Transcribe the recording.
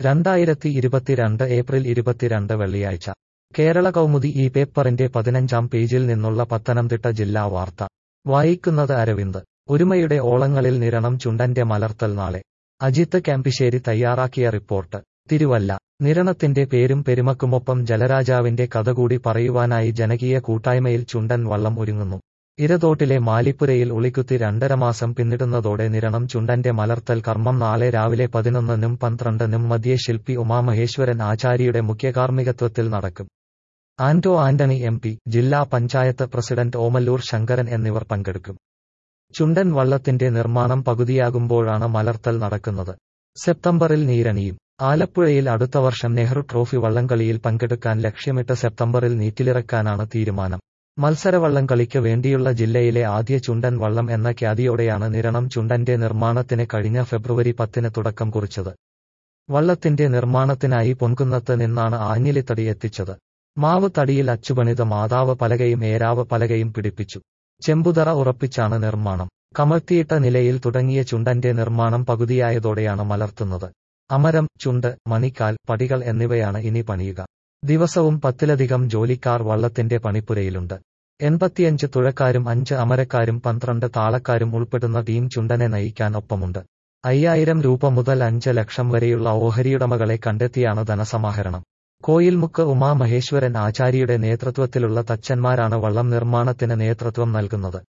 2022 April 22 വെള്ളിയാഴ്ച കേരള കൗമുദി ഈ പേപ്പറിന്റെ 15-ാം പേജിൽ നിന്നുള്ള പത്തനംതിട്ട ജില്ലാ വാർത്ത വായിക്കുന്നത് അരവിന്ദ്. ഒരുമയുടെ ഓളങ്ങളിൽ നിരണം ചുണ്ടന്റെ മലർത്തൽ നാളെ. അജിത്ത് ക്യാമ്പിശ്ശേരി തയ്യാറാക്കിയ റിപ്പോർട്ട്. തിരുവല്ല. നിരണത്തിന്റെ പേരും പെരുമക്കുമൊപ്പം ജലരാജാവിന്റെ കഥ കൂടി പറയുവാനായി ജനകീയ കൂട്ടായ്മയിൽ ചുണ്ടൻ വള്ളം ഒരുങ്ങുന്നു. ഇരതോട്ടിലെ മാലിപ്പുരയിൽ ഉളിക്കുത്തി 2.5 മാസം പിന്നിടുന്നതോടെ നിരണം ചുണ്ടന്റെ മലർത്തൽ കർമ്മം നാളെ രാവിലെ 11-നും 12-നും മധ്യേ ശില്പി ഉമാമഹേശ്വരൻ ആചാര്യയുടെ മുഖ്യകാർമ്മികത്വത്തിൽ നടക്കും. ആന്റോ ആന്റണി MP, ജില്ലാ പഞ്ചായത്ത് പ്രസിഡന്റ് ഓമല്ലൂർ ശങ്കരൻ എന്നിവർ പങ്കെടുക്കും. ചുണ്ടൻ വള്ളത്തിന്റെ നിർമ്മാണം പകുതിയാകുമ്പോഴാണ് മലർത്തൽ നടക്കുന്നത്. സെപ്റ്റംബറിൽ നീരണിയും. ആലപ്പുഴയിൽ അടുത്ത വർഷം നെഹ്റു ട്രോഫി വള്ളംകളിയിൽ പങ്കെടുക്കാൻ ലക്ഷ്യമിട്ട് സെപ്റ്റംബറിൽ നീറ്റിലിറക്കാനാണ് തീരുമാനം. മത്സരവള്ളംകളിക്ക് വേണ്ടിയുള്ള ജില്ലയിലെ ആദ്യ ചുണ്ടൻ വള്ളം എന്ന ഖ്യാതിയോടെയാണ് നിരണം ചുണ്ടന്റെ നിർമ്മാണത്തിന് കഴിഞ്ഞ ഫെബ്രുവരി 10-ന് തുടക്കം കുറിച്ചത്. വള്ളത്തിന്റെ നിർമ്മാണത്തിനായി പൊൻകുന്നത്ത് നിന്നാണ് ആഞ്ഞിലിത്തടി എത്തിച്ചത്. മാവ് തടിയിൽ അച്ചുപണിത മാതാവ് പലകയും ഏരാവ് പലകയും പിടിപ്പിച്ചു. ചെമ്പുതറ ഉറപ്പിച്ചാണ് നിർമ്മാണം. കമഴ്ത്തിയിട്ട നിലയിൽ തുടങ്ങിയ ചുണ്ടന്റെ നിർമ്മാണം പകുതിയായതോടെയാണ് മലർത്തുന്നത്. അമരം, ചുണ്ട്, മണിക്കാൽ, പടികൾ എന്നിവയാണ് ഇനി പണിയുക. ദിവസവും 10-ലധികം ജോലിക്കാർ വള്ളത്തിന്റെ പണിപ്പുരയിലുണ്ട്. 85 തുഴക്കാരും 5 അമരക്കാരും 12 താളക്കാരും ഉൾപ്പെടുന്ന ടീം ചുണ്ടനെ നയിക്കാൻ ഒപ്പമുണ്ട്. 5000 രൂപ മുതൽ 5 ലക്ഷം വരെയുള്ള ഓഹരിയുടമകളെ കണ്ടെത്തിയാണ് ധനസമാഹരണം. കോയിൽമുക്ക് ഉമാമഹേശ്വരൻ ആചാര്യയുടെ നേതൃത്വത്തിലുള്ള തച്ചന്മാരാണ് വള്ളം നിർമ്മാണത്തിന് നേതൃത്വം നൽകുന്നത്.